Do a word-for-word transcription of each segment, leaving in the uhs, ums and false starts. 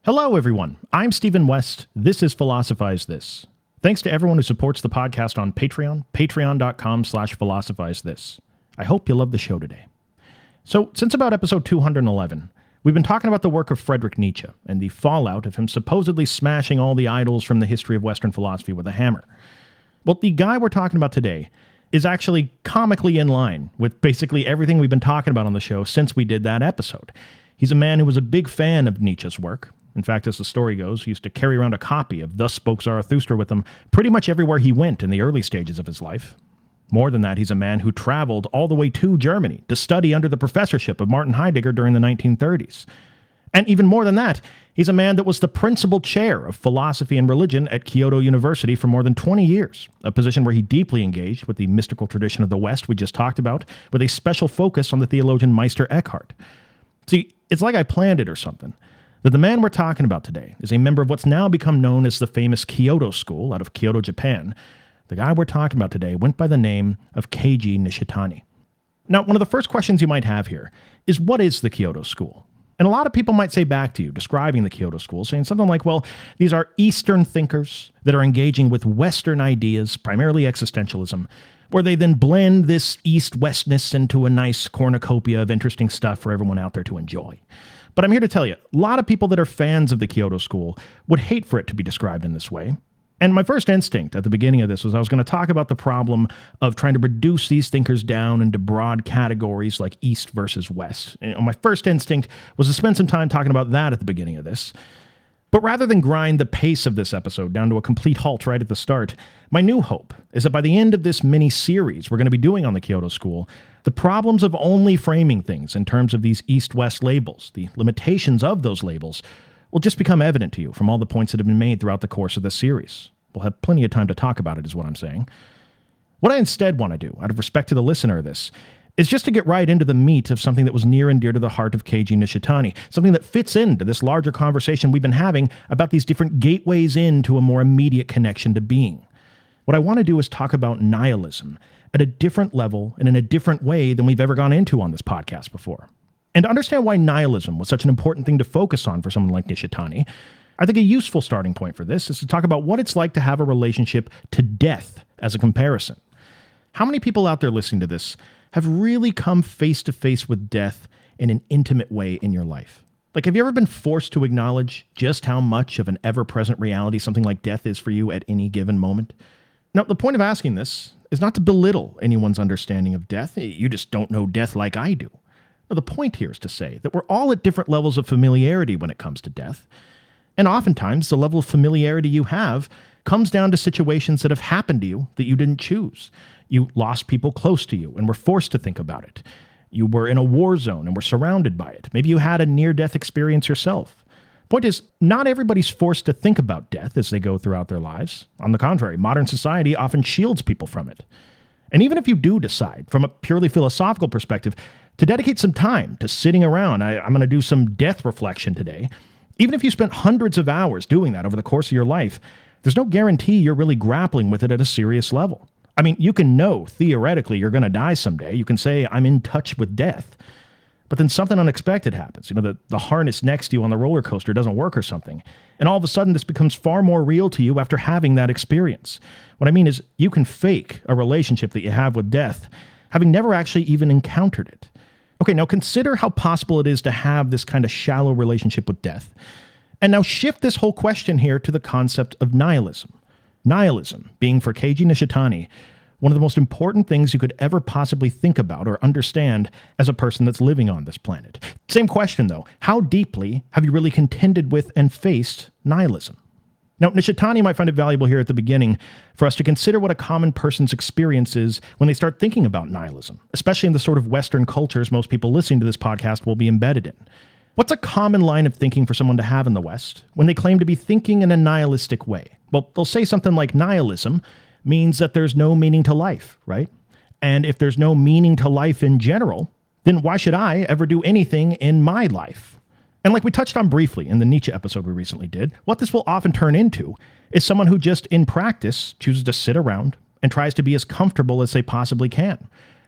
Hello, everyone. I'm Stephen West. This is Philosophize This. Thanks to everyone who supports the podcast on Patreon, patreon.com slash philosophize this. I hope you love the show today. So, since about episode two hundred eleven, we've been talking about the work of Friedrich Nietzsche and the fallout of him supposedly smashing all the idols from the history of Western philosophy with a hammer. Well, the guy we're talking about today is actually comically in line with basically everything we've been talking about on the show since we did that episode. He's a man who was a big fan of Nietzsche's work. In fact, as the story goes, he used to carry around a copy of Thus Spoke Zarathustra with him pretty much everywhere he went in the early stages of his life. More than that, he's a man who traveled all the way to Germany to study under the professorship of Martin Heidegger during the nineteen thirties. And even more than that, he's a man that was the principal chair of philosophy and religion at Kyoto University for more than twenty years, a position where he deeply engaged with the mystical tradition of the West we just talked about, with a special focus on the theologian Meister Eckhart. See, it's like I planned it or something. That the man we're talking about today is a member of what's now become known as the famous Kyoto School out of Kyoto, Japan. The guy we're talking about today went by the name of Keiji Nishitani. Now, one of the first questions you might have here is, what is the Kyoto School? And a lot of people might say back to you, describing the Kyoto School, saying something like, well, these are Eastern thinkers that are engaging with Western ideas, primarily existentialism, where they then blend this East-Westness into a nice cornucopia of interesting stuff for everyone out there to enjoy. But I'm here to tell you, a lot of people that are fans of the Kyoto School would hate for it to be described in this way. And my first instinct at the beginning of this was I was going to talk about the problem of trying to reduce these thinkers down into broad categories like East versus West. And my first instinct was to spend some time talking about that at the beginning of this. But rather than grind the pace of this episode down to a complete halt right at the start, my new hope is that by the end of this mini-series we're going to be doing on the Kyoto School, the problems of only framing things in terms of these East-West labels, the limitations of those labels, will just become evident to you from all the points that have been made throughout the course of this series. We'll have plenty of time to talk about it, is what I'm saying. What I instead want to do, out of respect to the listener of this, is just to get right into the meat of something that was near and dear to the heart of Keiji Nishitani, something that fits into this larger conversation we've been having about these different gateways into a more immediate connection to being. What I want to do is talk about nihilism at a different level and in a different way than we've ever gone into on this podcast before. And to understand why nihilism was such an important thing to focus on for someone like Nishitani, I think a useful starting point for this is to talk about what it's like to have a relationship to death as a comparison. How many people out there listening to this have really come face to face with death in an intimate way in your life? Like, have you ever been forced to acknowledge just how much of an ever-present reality something like death is for you at any given moment? Now, the point of asking this is not to belittle anyone's understanding of death. You just don't know death like I do. No, the point here is to say that we're all at different levels of familiarity when it comes to death. And oftentimes, the level of familiarity you have comes down to situations that have happened to you that you didn't choose. You lost people close to you and were forced to think about it. You were in a war zone and were surrounded by it. Maybe you had a near-death experience yourself. Point is, not everybody's forced to think about death as they go throughout their lives. On the contrary, modern society often shields people from it. And even if you do decide, from a purely philosophical perspective, to dedicate some time to sitting around, I, I'm going to do some death reflection today, even if you spent hundreds of hours doing that over the course of your life, there's no guarantee you're really grappling with it at a serious level. I mean, you can know, theoretically, you're going to die someday. You can say, I'm in touch with death. But then something unexpected happens. You know, the, the harness next to you on the roller coaster doesn't work or something. And all of a sudden, this becomes far more real to you after having that experience. What I mean is, you can fake a relationship that you have with death, having never actually even encountered it. Okay, now consider how possible it is to have this kind of shallow relationship with death. And now shift this whole question here to the concept of nihilism. Nihilism being, for Keiji Nishitani, one of the most important things you could ever possibly think about or understand as a person that's living on this planet. Same question, though. How deeply have you really contended with and faced nihilism? Now, Nishitani might find it valuable here at the beginning for us to consider what a common person's experience is when they start thinking about nihilism, especially in the sort of Western cultures most people listening to this podcast will be embedded in. What's a common line of thinking for someone to have in the West when they claim to be thinking in a nihilistic way? Well, they'll say something like nihilism means that there's no meaning to life, right? And if there's no meaning to life in general, then why should I ever do anything in my life? And like we touched on briefly in the Nietzsche episode we recently did, what this will often turn into is someone who just in practice chooses to sit around and tries to be as comfortable as they possibly can.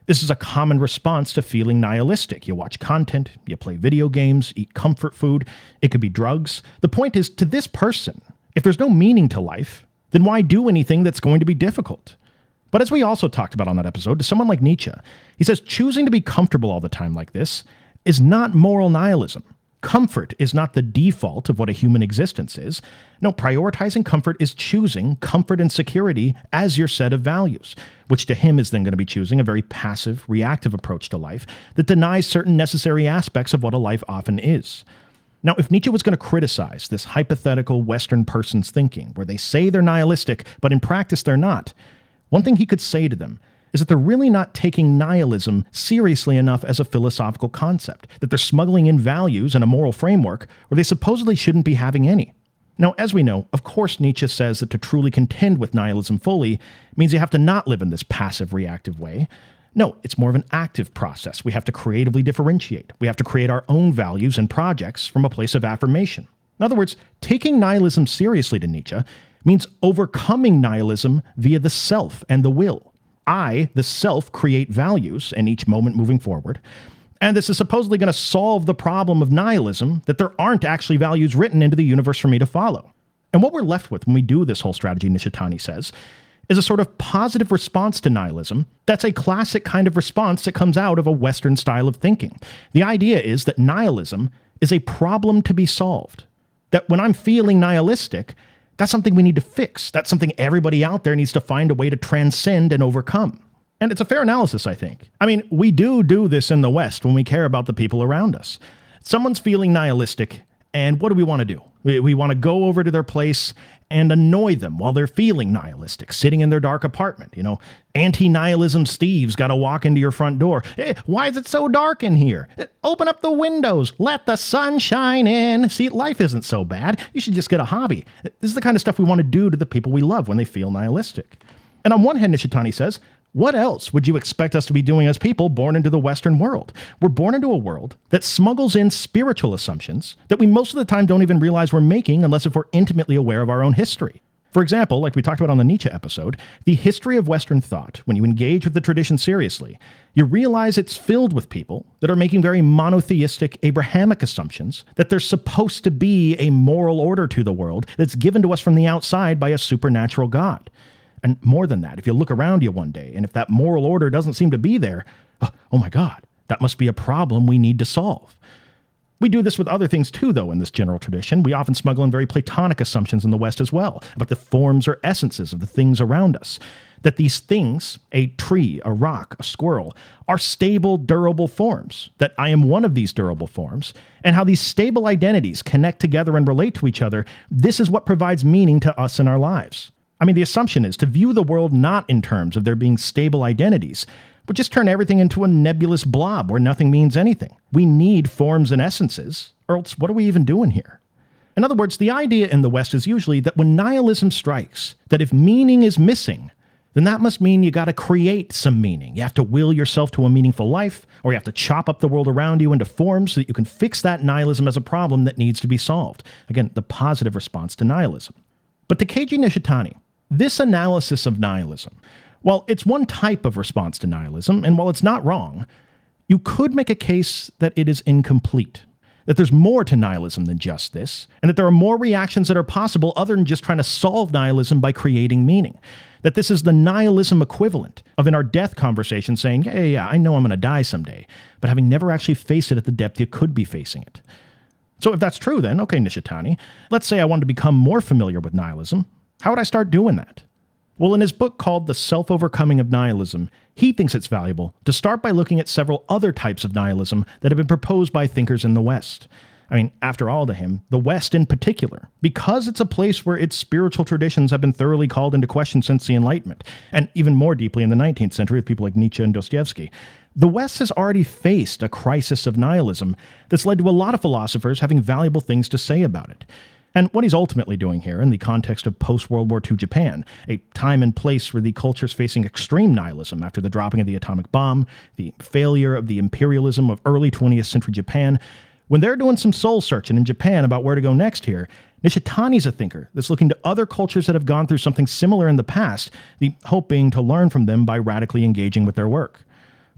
This is a common response to feeling nihilistic. You watch content, you play video games, eat comfort food, it could be drugs. The point is, to this person, if there's no meaning to life, then why do anything that's going to be difficult? But as we also talked about on that episode, to someone like Nietzsche, he says choosing to be comfortable all the time like this is not moral nihilism. Comfort is not the default of what a human existence is. No, prioritizing comfort is choosing comfort and security as your set of values, which to him is then going to be choosing a very passive, reactive approach to life that denies certain necessary aspects of what a life often is. Now, if Nietzsche was going to criticize this hypothetical Western person's thinking, where they say they're nihilistic, but in practice they're not, one thing he could say to them is that they're really not taking nihilism seriously enough as a philosophical concept, that they're smuggling in values and a moral framework where they supposedly shouldn't be having any. Now, as we know, of course Nietzsche says that to truly contend with nihilism fully means you have to not live in this passive, reactive way. No, it's more of an active process. We have to creatively differentiate. We have to create our own values and projects from a place of affirmation. In other words, taking nihilism seriously to Nietzsche means overcoming nihilism via the self and the will. I, the self, create values in each moment moving forward. And this is supposedly going to solve the problem of nihilism, that there aren't actually values written into the universe for me to follow. And what we're left with when we do this whole strategy, Nishitani says, is a sort of positive response to nihilism that's a classic kind of response that comes out of a Western style of thinking. The idea is that nihilism is a problem to be solved. That when I'm feeling nihilistic, that's something we need to fix. That's something everybody out there needs to find a way to transcend and overcome. And it's a fair analysis, I think. I mean, we do do this in the West when we care about the people around us. Someone's feeling nihilistic, and what do we want to do? We, we want to go over to their place and annoy them while they're feeling nihilistic, sitting in their dark apartment. You know, anti-nihilism Steve's got to walk into your front door. Hey, why is it so dark in here? Open up the windows. Let the sun shine in. See, life isn't so bad. You should just get a hobby. This is the kind of stuff we want to do to the people we love when they feel nihilistic. And on one hand, Nishitani says, what else would you expect us to be doing as people born into the Western world? We're born into a world that smuggles in spiritual assumptions that we most of the time don't even realize we're making unless if we're intimately aware of our own history. For example, like we talked about on the Nietzsche episode, the history of Western thought, when you engage with the tradition seriously, you realize it's filled with people that are making very monotheistic, Abrahamic assumptions that there's supposed to be a moral order to the world that's given to us from the outside by a supernatural God. And more than that, if you look around you one day, and if that moral order doesn't seem to be there, oh my God, that must be a problem we need to solve. We do this with other things too, though, in this general tradition. We often smuggle in very Platonic assumptions in the West as well, about the forms or essences of the things around us. That these things, a tree, a rock, a squirrel, are stable, durable forms. That I am one of these durable forms, and how these stable identities connect together and relate to each other, this is what provides meaning to us in our lives. I mean, the assumption is to view the world not in terms of there being stable identities, but just turn everything into a nebulous blob where nothing means anything. We need forms and essences, or else what are we even doing here? In other words, the idea in the West is usually that when nihilism strikes, that if meaning is missing, then that must mean you got to create some meaning. You have to will yourself to a meaningful life, or you have to chop up the world around you into forms so that you can fix that nihilism as a problem that needs to be solved. Again, the positive response to nihilism. But to Keiji Nishitani, this analysis of nihilism, while it's one type of response to nihilism, and while it's not wrong, you could make a case that it is incomplete, that there's more to nihilism than just this, and that there are more reactions that are possible other than just trying to solve nihilism by creating meaning. That this is the nihilism equivalent of in our death conversation saying, yeah, yeah, yeah, I know I'm going to die someday, but having never actually faced it at the depth you could be facing it. So if that's true then, okay, Nishitani, let's say I wanted to become more familiar with nihilism. How would I start doing that? Well, in his book called The Self-Overcoming of Nihilism, he thinks it's valuable to start by looking at several other types of nihilism that have been proposed by thinkers in the West. I mean, after all, to him, the West in particular, because it's a place where its spiritual traditions have been thoroughly called into question since the Enlightenment, and even more deeply in the nineteenth century with people like Nietzsche and Dostoevsky, the West has already faced a crisis of nihilism that's led to a lot of philosophers having valuable things to say about it. And what he's ultimately doing here in the context of post-World War Two Japan, a time and place where the culture is facing extreme nihilism after the dropping of the atomic bomb, the failure of the imperialism of early twentieth century Japan, when they're doing some soul searching in Japan about where to go next here, Nishitani's a thinker that's looking to other cultures that have gone through something similar in the past, the hope being to learn from them by radically engaging with their work.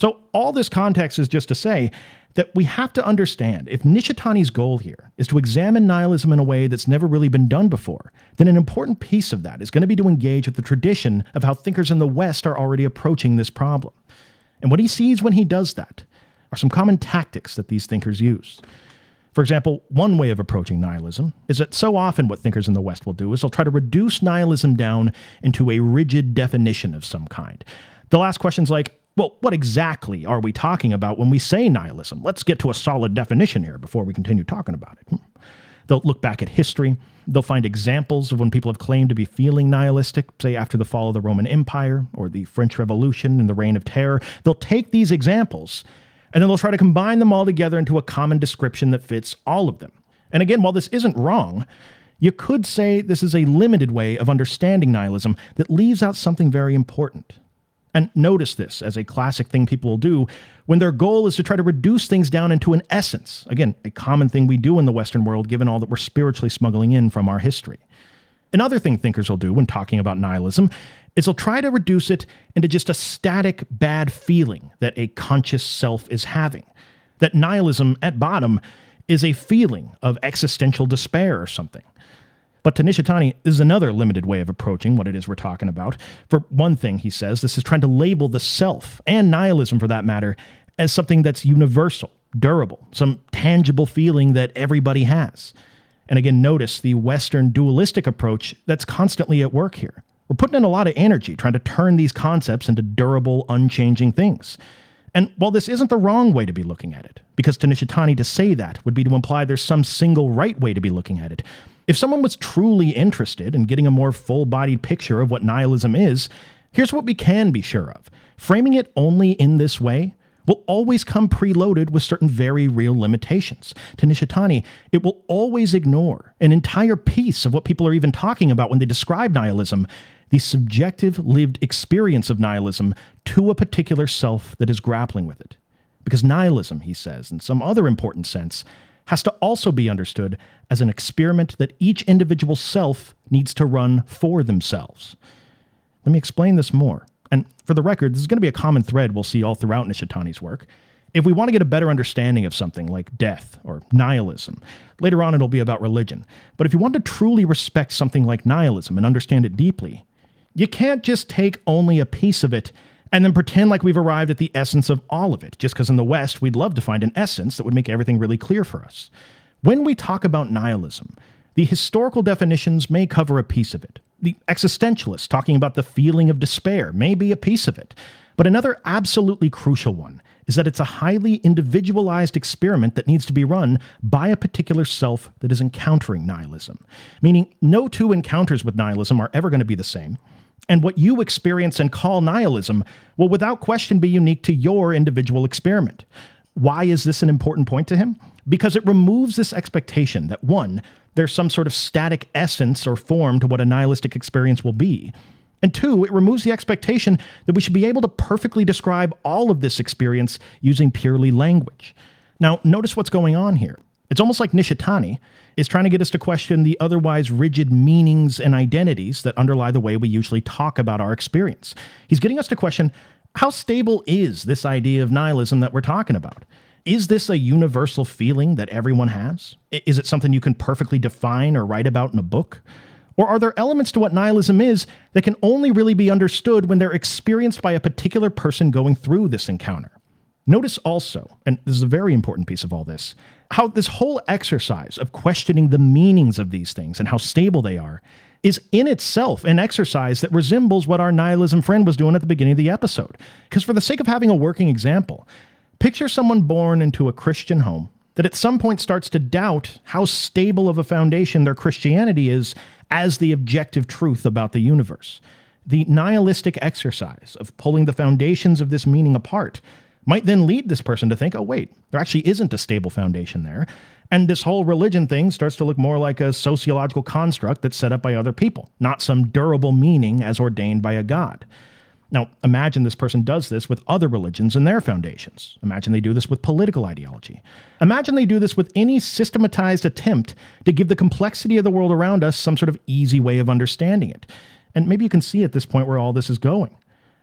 So all this context is just to say that we have to understand if Nishitani's goal here is to examine nihilism in a way that's never really been done before, then an important piece of that is going to be to engage with the tradition of how thinkers in the West are already approaching this problem. And what he sees when he does that are some common tactics that these thinkers use. For example, one way of approaching nihilism is that so often what thinkers in the West will do is they'll try to reduce nihilism down into a rigid definition of some kind. They'll ask questions like, well, what exactly are we talking about when we say nihilism? Let's get to a solid definition here before we continue talking about it. They'll look back at history. They'll find examples of when people have claimed to be feeling nihilistic, say after the fall of the Roman Empire or the French Revolution and the Reign of Terror. They'll take these examples and then they'll try to combine them all together into a common description that fits all of them. And again, while this isn't wrong, you could say this is a limited way of understanding nihilism that leaves out something very important. And notice this as a classic thing people will do when their goal is to try to reduce things down into an essence. Again, a common thing we do in the Western world, given all that we're spiritually smuggling in from our history. Another thing thinkers will do when talking about nihilism is they'll try to reduce it into just a static bad feeling that a conscious self is having. That nihilism, at bottom, is a feeling of existential despair or something. But to Nishitani, this is another limited way of approaching what it is we're talking about. For one thing, he says, this is trying to label the self, and nihilism for that matter, as something that's universal, durable, some tangible feeling that everybody has. And again, notice the Western dualistic approach that's constantly at work here. We're putting in a lot of energy trying to turn these concepts into durable, unchanging things. And while this isn't the wrong way to be looking at it, because to Nishitani to say that would be to imply there's some single right way to be looking at it, if someone was truly interested in getting a more full-bodied picture of what nihilism is, here's what we can be sure of. Framing it only in this way will always come preloaded with certain very real limitations. To Nishitani, it will always ignore an entire piece of what people are even talking about when they describe nihilism, the subjective lived experience of nihilism to a particular self that is grappling with it. Because nihilism, he says, in some other important sense, has to also be understood as an experiment that each individual self needs to run for themselves. Let me explain this more. And for the record, this is going to be a common thread we'll see all throughout Nishitani's work. If we want to get a better understanding of something like death or nihilism, later on it'll be about religion. But if you want to truly respect something like nihilism and understand it deeply, you can't just take only a piece of it and then pretend like we've arrived at the essence of all of it, just because in the West we'd love to find an essence that would make everything really clear for us. When we talk about nihilism, the historical definitions may cover a piece of it. The existentialists talking about the feeling of despair may be a piece of it. But another absolutely crucial one is that it's a highly individualized experiment that needs to be run by a particular self that is encountering nihilism. Meaning no two encounters with nihilism are ever going to be the same. And what you experience and call nihilism will without question be unique to your individual experiment. Why is this an important point to him? Because it removes this expectation that, one, there's some sort of static essence or form to what a nihilistic experience will be. And two, it removes the expectation that we should be able to perfectly describe all of this experience using purely language. Now, notice what's going on here. It's almost like Nishitani is trying to get us to question the otherwise rigid meanings and identities that underlie the way we usually talk about our experience. He's getting us to question, how stable is this idea of nihilism that we're talking about? Is this a universal feeling that everyone has? Is it something you can perfectly define or write about in a book? Or are there elements to what nihilism is that can only really be understood when they're experienced by a particular person going through this encounter? Notice also, and this is a very important piece of all this, how this whole exercise of questioning the meanings of these things and how stable they are is in itself an exercise that resembles what our nihilism friend was doing at the beginning of the episode. Because for the sake of having a working example, picture someone born into a Christian home that at some point starts to doubt how stable of a foundation their Christianity is as the objective truth about the universe. The nihilistic exercise of pulling the foundations of this meaning apart might then lead this person to think, oh wait, there actually isn't a stable foundation there. And this whole religion thing starts to look more like a sociological construct that's set up by other people, not some durable meaning as ordained by a god. Now, imagine this person does this with other religions and their foundations. Imagine they do this with political ideology. Imagine they do this with any systematized attempt to give the complexity of the world around us some sort of easy way of understanding it. And maybe you can see at this point where all this is going.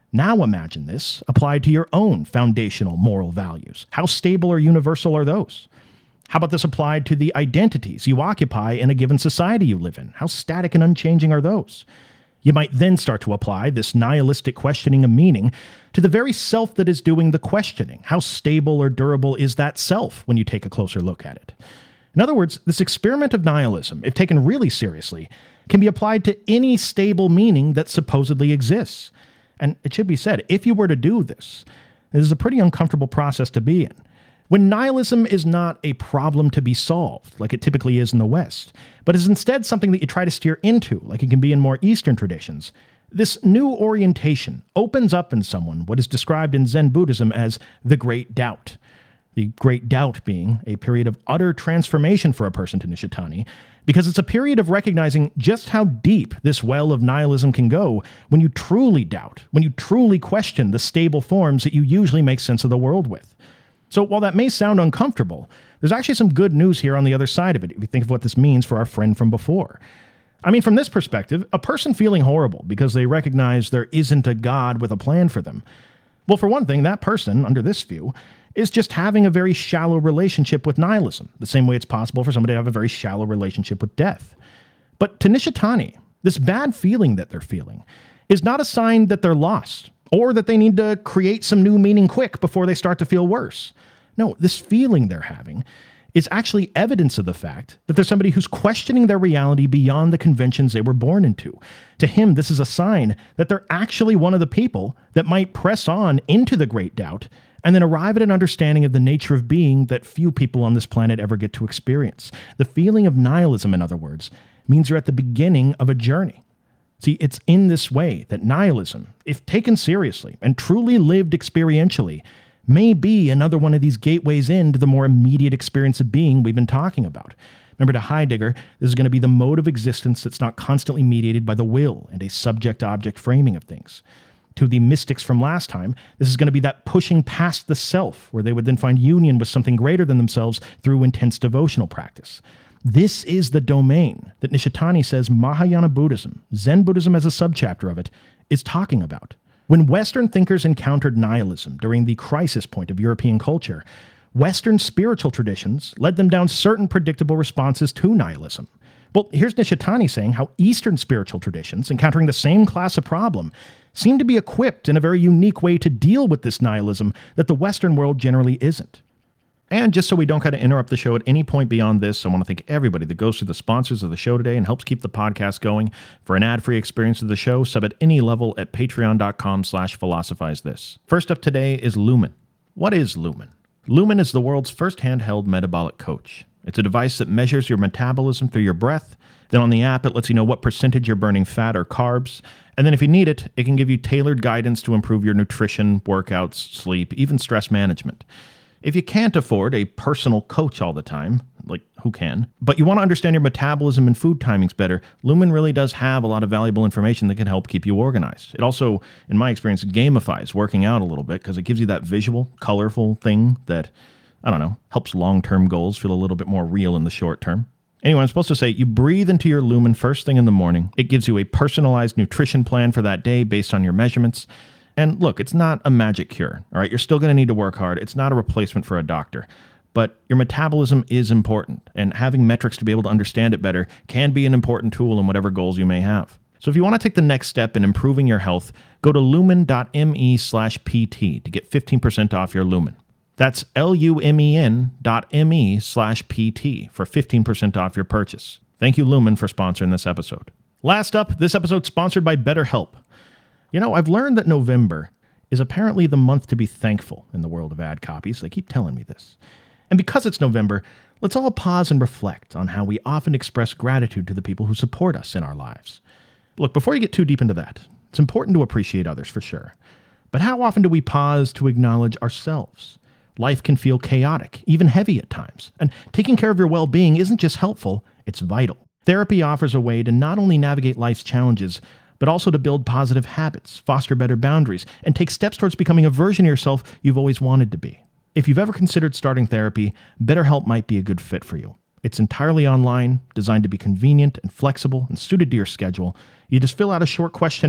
Now imagine this applied to your own foundational moral values. How stable or universal are those? How about this applied to the identities you occupy in a given society you live in? How static and unchanging are those? You might then start to apply this nihilistic questioning of meaning to the very self that is doing the questioning. How stable or durable is that self when you take a closer look at it? In other words, this experiment of nihilism, if taken really seriously, can be applied to any stable meaning that supposedly exists. And it should be said, if you were to do this, this is a pretty uncomfortable process to be in. When nihilism is not a problem to be solved, like it typically is in the West, but is instead something that you try to steer into, like it can be in more Eastern traditions, this new orientation opens up in someone what is described in Zen Buddhism as the Great Doubt. The Great Doubt being a period of utter transformation for a person to Nishitani, because it's a period of recognizing just how deep this well of nihilism can go when you truly doubt, when you truly question the stable forms that you usually make sense of the world with. So while that may sound uncomfortable, there's actually some good news here on the other side of it, if you think of what this means for our friend from before. I mean, from this perspective, a person feeling horrible because they recognize there isn't a God with a plan for them. Well, for one thing, that person, under this view, is just having a very shallow relationship with nihilism, the same way it's possible for somebody to have a very shallow relationship with death. But to Nishitani, this bad feeling that they're feeling is not a sign that they're lost, or that they need to create some new meaning quick before they start to feel worse. No, this feeling they're having is actually evidence of the fact that there's somebody who's questioning their reality beyond the conventions they were born into. To him, this is a sign that they're actually one of the people that might press on into the Great Doubt and then arrive at an understanding of the nature of being that few people on this planet ever get to experience. The feeling of nihilism, in other words, means you're at the beginning of a journey. See, it's in this way that nihilism, if taken seriously and truly lived experientially, may be another one of these gateways into the more immediate experience of being we've been talking about. Remember, to Heidegger, this is going to be the mode of existence that's not constantly mediated by the will and a subject-object framing of things. To the mystics from last time, this is going to be that pushing past the self, where they would then find union with something greater than themselves through intense devotional practice. This is the domain that Nishitani says Mahayana Buddhism, Zen Buddhism as a subchapter of it, is talking about. When Western thinkers encountered nihilism during the crisis point of European culture, Western spiritual traditions led them down certain predictable responses to nihilism. Well, here's Nishitani saying how Eastern spiritual traditions, encountering the same class of problem, seem to be equipped in a very unique way to deal with this nihilism that the Western world generally isn't. And just so we don't kind of interrupt the show at any point beyond this, I want to thank everybody that goes through the sponsors of the show today and helps keep the podcast going. For an ad-free experience of the show, sub at any level at patreon.com slash philosophize this. First up today is Lumen. What is Lumen? Lumen is the world's first handheld metabolic coach. It's a device that measures your metabolism through your breath. Then on the app, it lets you know what percentage you're burning fat or carbs. And then if you need it, it can give you tailored guidance to improve your nutrition, workouts, sleep, even stress management. If you can't afford a personal coach all the time, like who can, but you want to understand your metabolism and food timings better, Lumen really does have a lot of valuable information that can help keep you organized. It also, in my experience, gamifies working out a little bit because it gives you that visual, colorful thing that, I don't know, helps long-term goals feel a little bit more real in the short term. Anyway, I'm supposed to say, you breathe into your Lumen first thing in the morning. It gives you a personalized nutrition plan for that day based on your measurements. And look, it's not a magic cure, all right? You're still going to need to work hard. It's not a replacement for a doctor. But your metabolism is important, and having metrics to be able to understand it better can be an important tool in whatever goals you may have. So if you want to take the next step in improving your health, go to lumen.me slash PT to get fifteen percent off your Lumen. That's L-U-M-E-N dot M-E slash P-T for fifteen percent off your purchase. Thank you, Lumen, for sponsoring this episode. Last up, this episode's sponsored by BetterHelp. You know, I've learned that November is apparently the month to be thankful in the world of ad copies. They keep telling me this. And because it's November, let's all pause and reflect on how we often express gratitude to the people who support us in our lives. Look, before you get too deep into that, it's important to appreciate others for sure. But how often do we pause to acknowledge ourselves? Life can feel chaotic, even heavy at times. And taking care of your well-being isn't just helpful, it's vital. Therapy offers a way to not only navigate life's challenges, but also to build positive habits, foster better boundaries, and take steps towards becoming a version of yourself you've always wanted to be. If you've ever considered starting therapy, BetterHelp might be a good fit for you. It's entirely online, designed to be convenient and flexible and suited to your schedule. You just fill out a short questionnaire,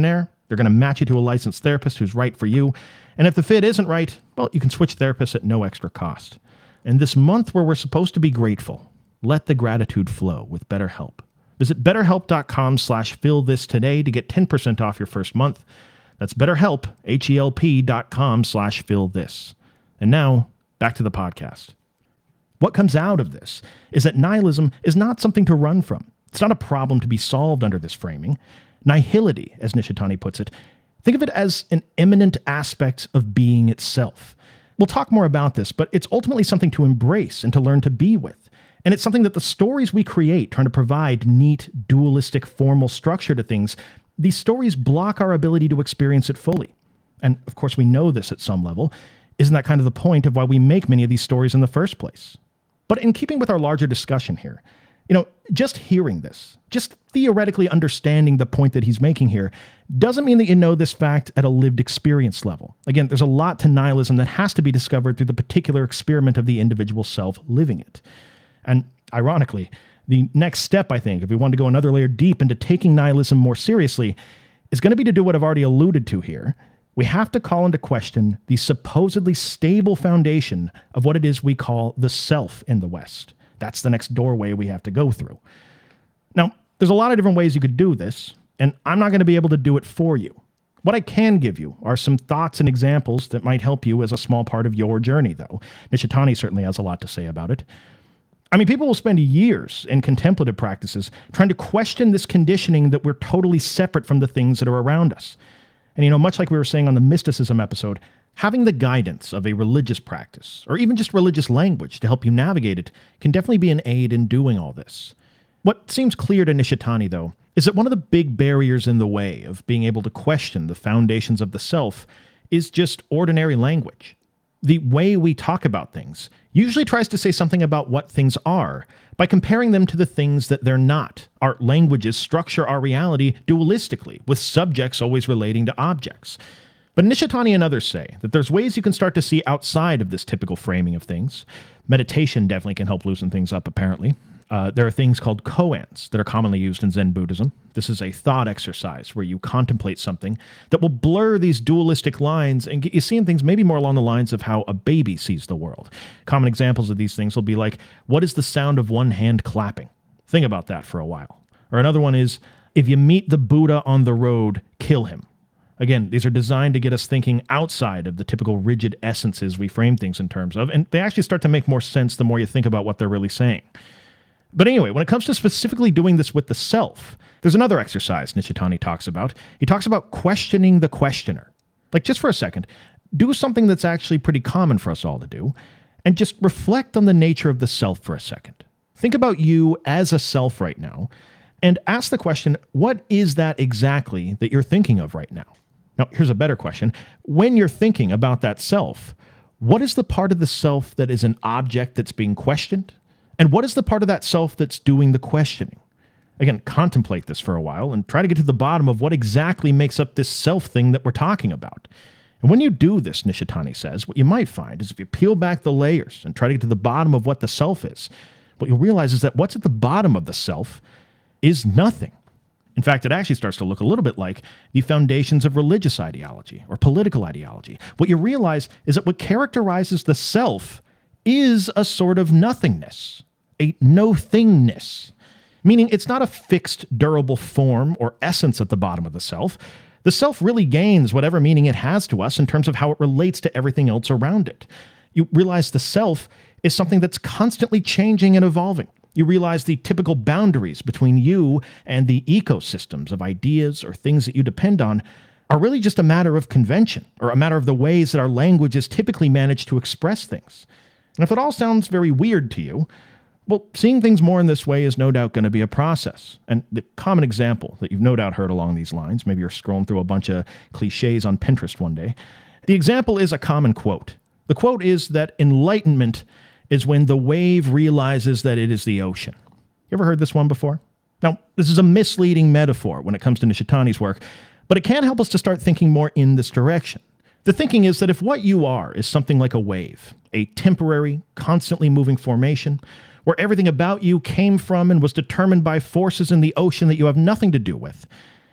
They're going to match you to a licensed therapist who's right for you. And if the fit isn't right, well, you can switch therapists at no extra cost. And this month where we're supposed to be grateful, let the gratitude flow with BetterHelp. Visit betterhelp.com slash fill this today to get ten percent off your first month. That's BetterHelp, H-E-L-P dot com slash fill this. And now, back to the podcast. What comes out of this is that nihilism is not something to run from. It's not a problem to be solved under this framing. Nihility, as Nishitani puts it, think of it as an immanent aspect of being itself. We'll talk more about this, but it's ultimately something to embrace and to learn to be with. And it's something that the stories we create, trying to provide neat, dualistic, formal structure to things, these stories block our ability to experience it fully. And of course, we know this at some level. Isn't that kind of the point of why we make many of these stories in the first place? But in keeping with our larger discussion here, you know, just hearing this, just theoretically understanding the point that he's making here, doesn't mean that you know this fact at a lived experience level. Again, there's a lot to nihilism that has to be discovered through the particular experiment of the individual self living it. And ironically, the next step, I think, if we want to go another layer deep into taking nihilism more seriously, is going to be to do what I've already alluded to here. We have to call into question the supposedly stable foundation of what it is we call the self in the West. That's the next doorway we have to go through. Now, there's a lot of different ways you could do this, and I'm not going to be able to do it for you. What I can give you are some thoughts and examples that might help you as a small part of your journey, though. Nishitani certainly has a lot to say about it. I mean, people will spend years in contemplative practices trying to question this conditioning that we're totally separate from the things that are around us. And, you know, much like we were saying on the mysticism episode, having the guidance of a religious practice, or even just religious language to help you navigate it, can definitely be an aid in doing all this. What seems clear to Nishitani, though, is that one of the big barriers in the way of being able to question the foundations of the self is just ordinary language. The way we talk about things usually tries to say something about what things are by comparing them to the things that they're not. Our languages structure our reality dualistically, with subjects always relating to objects. But Nishitani and others say that there's ways you can start to see outside of this typical framing of things. Meditation definitely can help loosen things up, apparently. Uh, there are things called koans that are commonly used in Zen Buddhism. This is a thought exercise where you contemplate something that will blur these dualistic lines and get you seeing things maybe more along the lines of how a baby sees the world. Common examples of these things will be like, what is the sound of one hand clapping? Think about that for a while. Or another one is, if you meet the Buddha on the road, kill him. Again, these are designed to get us thinking outside of the typical rigid essences we frame things in terms of, and they actually start to make more sense the more you think about what they're really saying. But anyway, when it comes to specifically doing this with the self, there's another exercise Nishitani talks about. He talks about questioning the questioner. Like, just for a second, do something that's actually pretty common for us all to do, and just reflect on the nature of the self for a second. Think about you as a self right now, and ask the question, what is that exactly that you're thinking of right now? Now, here's a better question. When you're thinking about that self, what is the part of the self that is an object that's being questioned? And what is the part of that self that's doing the questioning? Again, contemplate this for a while and try to get to the bottom of what exactly makes up this self thing that we're talking about. And when you do this, Nishitani says, what you might find is if you peel back the layers and try to get to the bottom of what the self is, what you'll realize is that what's at the bottom of the self is nothing. In fact, it actually starts to look a little bit like the foundations of religious ideology or political ideology. What you realize is that what characterizes the self is a sort of nothingness, a no-thingness, meaning it's not a fixed, durable form or essence at the bottom of the self. The self really gains whatever meaning it has to us in terms of how it relates to everything else around it. You realize the self is something that's constantly changing and evolving. You realize the typical boundaries between you and the ecosystems of ideas or things that you depend on are really just a matter of convention, or a matter of the ways that our languages typically manage to express things. And if it all sounds very weird to you, well, seeing things more in this way is no doubt going to be a process. And the common example that you've no doubt heard along these lines, maybe you're scrolling through a bunch of cliches on Pinterest one day, the example is a common quote. The quote is that enlightenment is when the wave realizes that it is the ocean. You ever heard this one before? Now, this is a misleading metaphor when it comes to Nishitani's work, but it can help us to start thinking more in this direction. The thinking is that if what you are is something like a wave, a temporary, constantly moving formation, where everything about you came from and was determined by forces in the ocean that you have nothing to do with,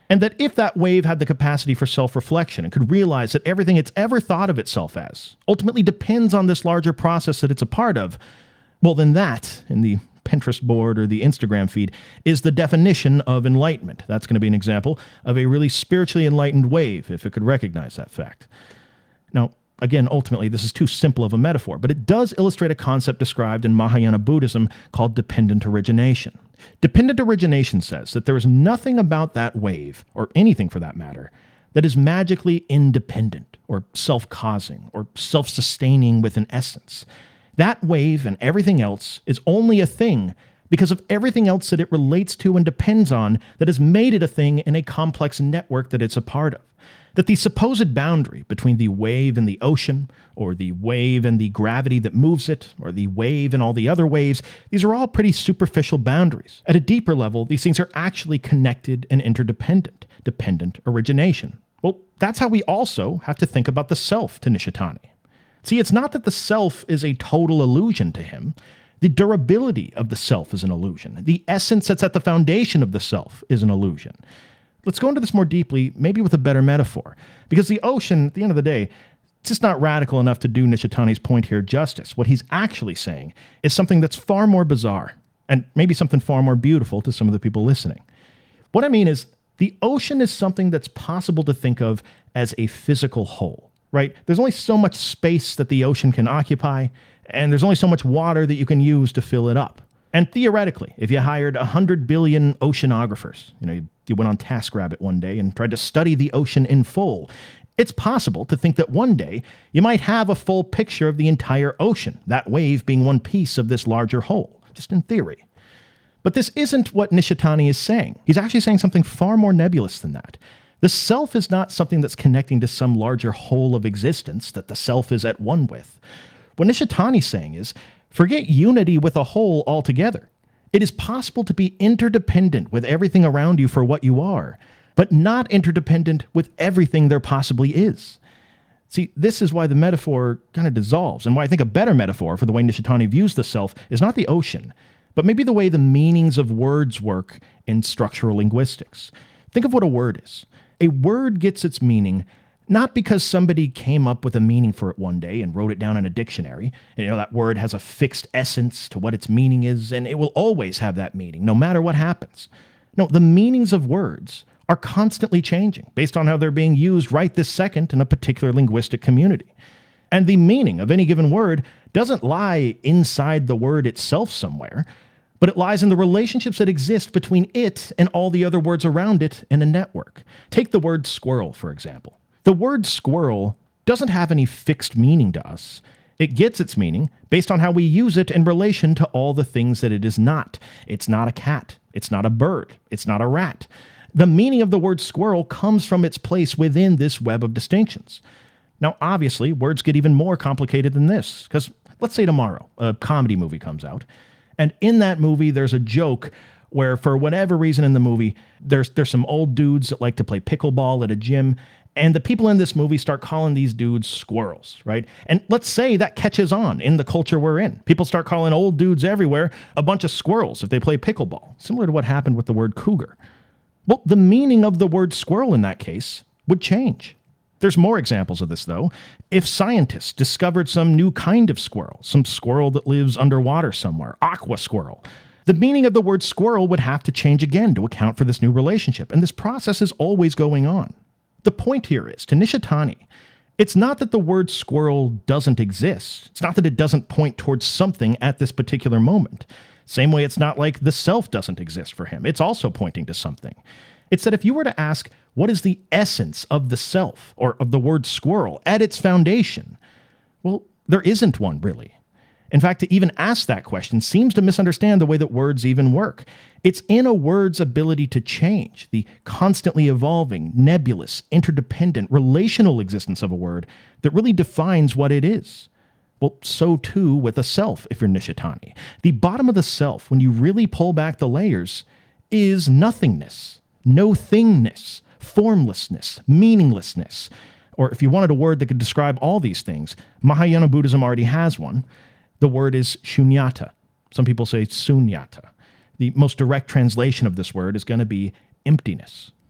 And that if that wave had the capacity for self-reflection and could realize that everything it's ever thought of itself as ultimately depends on this larger process that it's a part of, well, then that, in the Pinterest board or the Instagram feed, is the definition of enlightenment. That's going to be an example of a really spiritually enlightened wave, if it could recognize that fact. Now, again, ultimately, this is too simple of a metaphor, but it does illustrate a concept described in Mahayana Buddhism called dependent origination. Dependent origination says that there is nothing about that wave, or anything for that matter, that is magically independent, or self-causing, or self-sustaining with an essence. That wave and everything else is only a thing because of everything else that it relates to and depends on that has made it a thing in a complex network that it's a part of. That the supposed boundary between the wave and the ocean, or the wave and the gravity that moves it, or the wave and all the other waves, these are all pretty superficial boundaries. At a deeper level, these things are actually connected and interdependent, dependent origination. Well, that's how we also have to think about the self to Nishitani. See, it's not that the self is a total illusion to him. The durability of the self is an illusion. The essence that's at the foundation of the self is an illusion. Let's go into this more deeply, maybe with a better metaphor. Because the ocean, at the end of the day, it's just not radical enough to do Nishitani's point here justice. What he's actually saying is something that's far more bizarre, and maybe something far more beautiful to some of the people listening. What I mean is, the ocean is something that's possible to think of as a physical whole, right? There's only so much space that the ocean can occupy, and there's only so much water that you can use to fill it up. And theoretically, if you hired one hundred billion oceanographers, you know, you, you went on TaskRabbit one day and tried to study the ocean in full, it's possible to think that one day you might have a full picture of the entire ocean, that wave being one piece of this larger whole, just in theory. But this isn't what Nishitani is saying. He's actually saying something far more nebulous than that. The self is not something that's connecting to some larger whole of existence that the self is at one with. What Nishitani's saying is, forget unity with a whole altogether. It is possible to be interdependent with everything around you for what you are, but not interdependent with everything there possibly is. See, this is why the metaphor kind of dissolves, and why I think a better metaphor for the way Nishitani views the self is not the ocean, but maybe the way the meanings of words work in structural linguistics. Think of what a word is. A word gets its meaning not because somebody came up with a meaning for it one day and wrote it down in a dictionary. You know, that word has a fixed essence to what its meaning is, and it will always have that meaning, no matter what happens. No, the meanings of words are constantly changing based on how they're being used right this second in a particular linguistic community. And the meaning of any given word doesn't lie inside the word itself somewhere, but it lies in the relationships that exist between it and all the other words around it in a network. Take the word squirrel, for example. The word squirrel doesn't have any fixed meaning to us. It gets its meaning based on how we use it in relation to all the things that it is not. It's not a cat. It's not a bird. It's not a rat. The meaning of the word squirrel comes from its place within this web of distinctions. Now, obviously, words get even more complicated than this, because let's say tomorrow a comedy movie comes out, and in that movie there's a joke where, for whatever reason in the movie, there's there's some old dudes that like to play pickleball at a gym, and the people in this movie start calling these dudes squirrels, right? And let's say that catches on in the culture we're in. People start calling old dudes everywhere a bunch of squirrels if they play pickleball, similar to what happened with the word cougar. Well, the meaning of the word squirrel in that case would change. There's more examples of this, though. If scientists discovered some new kind of squirrel, some squirrel that lives underwater somewhere, aqua squirrel, the meaning of the word squirrel would have to change again to account for this new relationship, and this process is always going on. The point here is, to Nishitani, it's not that the word squirrel doesn't exist. It's not that it doesn't point towards something at this particular moment. Same way it's not like the self doesn't exist for him. It's also pointing to something. It's that if you were to ask, what is the essence of the self, or of the word squirrel, at its foundation? Well, there isn't one, really. In fact, to even ask that question seems to misunderstand the way that words even work. It's in a word's ability to change, the constantly evolving, nebulous, interdependent, relational existence of a word that really defines what it is. Well, so too with a self, if you're Nishitani. The bottom of the self, when you really pull back the layers, is nothingness, no-thingness, formlessness, meaninglessness. Or if you wanted a word that could describe all these things, Mahayana Buddhism already has one. The word is shunyata. Some people say sunyata. The most direct translation of this word is going to be emptiness.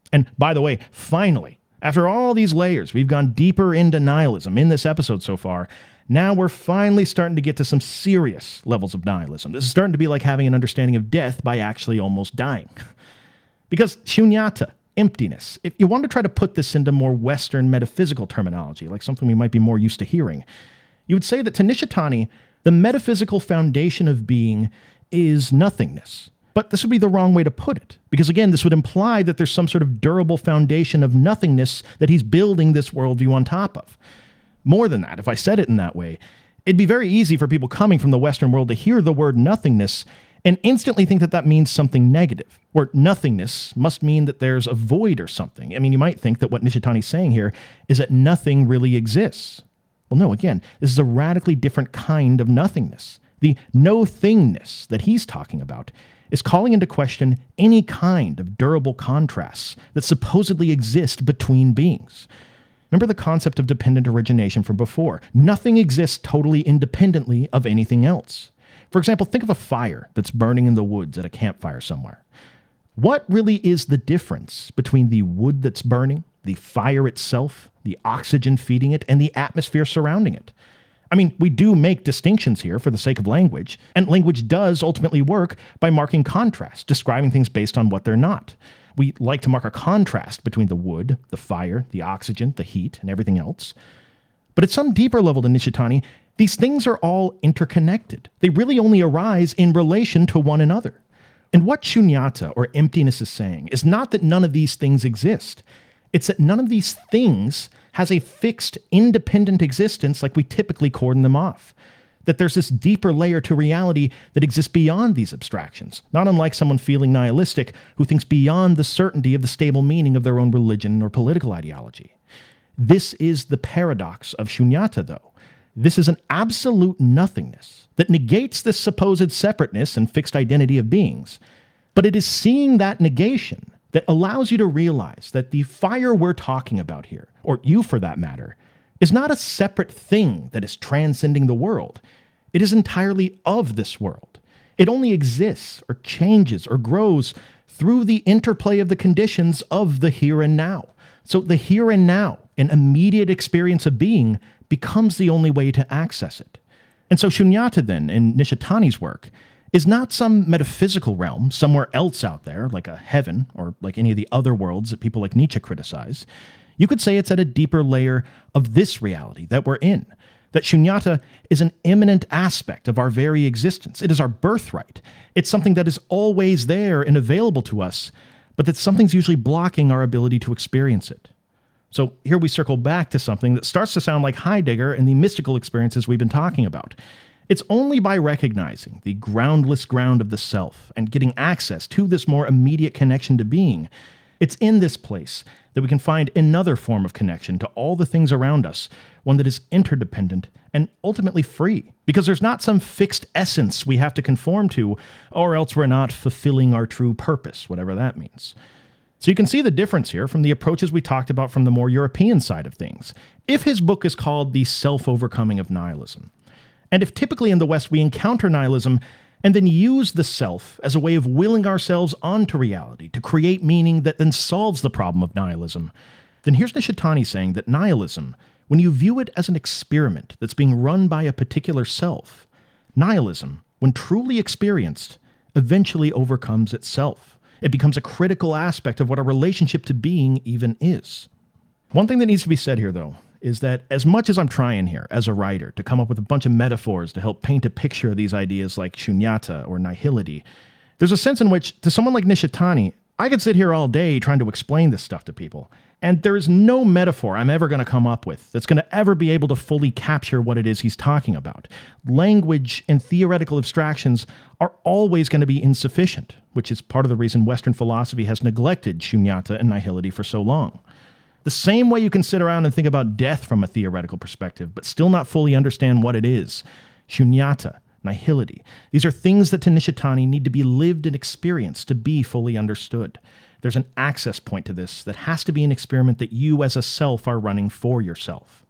And by the way, finally, after all these layers, we've gone deeper into nihilism in this episode so far. Now we're finally starting to get to some serious levels of nihilism. This is starting to be like having an understanding of death by actually almost dying. Because shunyata, emptiness, if you want to try to put this into more Western metaphysical terminology, like something we might be more used to hearing, you would say that to Nishitani, the metaphysical foundation of being is nothingness. But this would be the wrong way to put it, because again, this would imply that there's some sort of durable foundation of nothingness that he's building this worldview on top of. More than that, if I said it in that way, it'd be very easy for people coming from the Western world to hear the word nothingness and instantly think that that means something negative, where nothingness must mean that there's a void or something. I mean, you might think that what Nishitani's saying here is that nothing really exists. Well, no, again, this is a radically different kind of nothingness. The no-thingness that he's talking about is calling into question any kind of durable contrasts that supposedly exist between beings. Remember the concept of dependent origination from before. Nothing exists totally independently of anything else. For example, think of a fire that's burning in the woods at a campfire somewhere. What really is the difference between the wood that's burning, the fire itself, the oxygen feeding it, and the atmosphere surrounding it? I mean, we do make distinctions here for the sake of language, and language does ultimately work by marking contrast, describing things based on what they're not. We like to mark a contrast between the wood, the fire, the oxygen, the heat, and everything else. But at some deeper level than Nishitani, these things are all interconnected. They really only arise in relation to one another. And what shunyata, or emptiness, is saying is not that none of these things exist. It's that none of these things has a fixed, independent existence like we typically cordon them off. That there's this deeper layer to reality that exists beyond these abstractions, not unlike someone feeling nihilistic who thinks beyond the certainty of the stable meaning of their own religion or political ideology. This is the paradox of shunyata, though. This is an absolute nothingness that negates this supposed separateness and fixed identity of beings. But it is seeing that negation that allows you to realize that the fire we're talking about here, or you for that matter, is not a separate thing that is transcending the world. It is entirely of this world. It only exists or changes or grows through the interplay of the conditions of the here and now. So the here and now, an immediate experience of being, becomes the only way to access it. And so shunyata then, in Nishitani's work, is not some metaphysical realm somewhere else out there, like a heaven or like any of the other worlds that people like Nietzsche criticize. You could say it's at a deeper layer of this reality that we're in, that shunyata is an immanent aspect of our very existence. It is our birthright. It's something that is always there and available to us, but that something's usually blocking our ability to experience it. So here we circle back to something that starts to sound like Heidegger and the mystical experiences we've been talking about. It's only by recognizing the groundless ground of the self and getting access to this more immediate connection to being, it's in this place that we can find another form of connection to all the things around us, one that is interdependent and ultimately free, because there's not some fixed essence we have to conform to, or else we're not fulfilling our true purpose, whatever that means. So you can see the difference here from the approaches we talked about from the more European side of things. If his book is called The Self-Overcoming of Nihilism, and if typically in the West we encounter nihilism and then use the self as a way of willing ourselves onto reality to create meaning that then solves the problem of nihilism, then here's Nishitani saying that nihilism, when you view it as an experiment that's being run by a particular self, nihilism, when truly experienced, eventually overcomes itself. It becomes a critical aspect of what our relationship to being even is. One thing that needs to be said here, though, is that as much as I'm trying here as a writer to come up with a bunch of metaphors to help paint a picture of these ideas like shunyata or nihility, there's a sense in which, to someone like Nishitani, I could sit here all day trying to explain this stuff to people, and there is no metaphor I'm ever going to come up with that's going to ever be able to fully capture what it is he's talking about. Language and theoretical abstractions are always going to be insufficient, which is part of the reason Western philosophy has neglected shunyata and nihility for so long. The same way you can sit around and think about death from a theoretical perspective, but still not fully understand what it is. Shunyata, nihility. These are things that to Nishitani need to be lived and experienced to be fully understood. There's an access point to this that has to be an experiment that you as a self are running for yourself.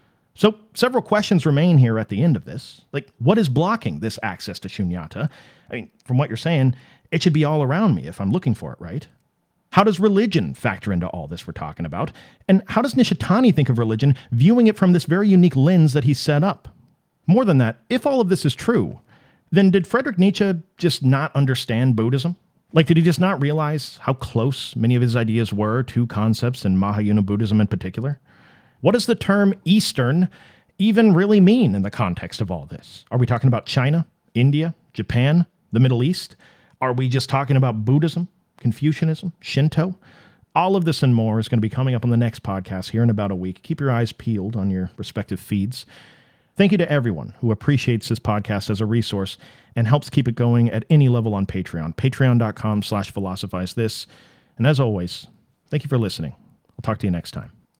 So several questions remain here at the end of this. Like, what is blocking this access to shunyata? I mean, from what you're saying, it should be all around me if I'm looking for it, right? How does religion factor into all this we're talking about? And how does Nishitani think of religion, viewing it from this very unique lens that he set up? More than that, if all of this is true, then did Friedrich Nietzsche just not understand Buddhism? Like, did he just not realize how close many of his ideas were to concepts in Mahayana Buddhism in particular? What does the term Eastern even really mean in the context of all this? Are we talking about China, India, Japan, the Middle East? Are we just talking about Buddhism, Confucianism, Shinto? All of this and more is going to be coming up on the next podcast here in about a week. Keep your eyes peeled on your respective feeds. Thank you to everyone who appreciates this podcast as a resource and helps keep it going at any level on Patreon, patreon.com slash philosophize this. And as always, thank you for listening. I'll talk to you next time.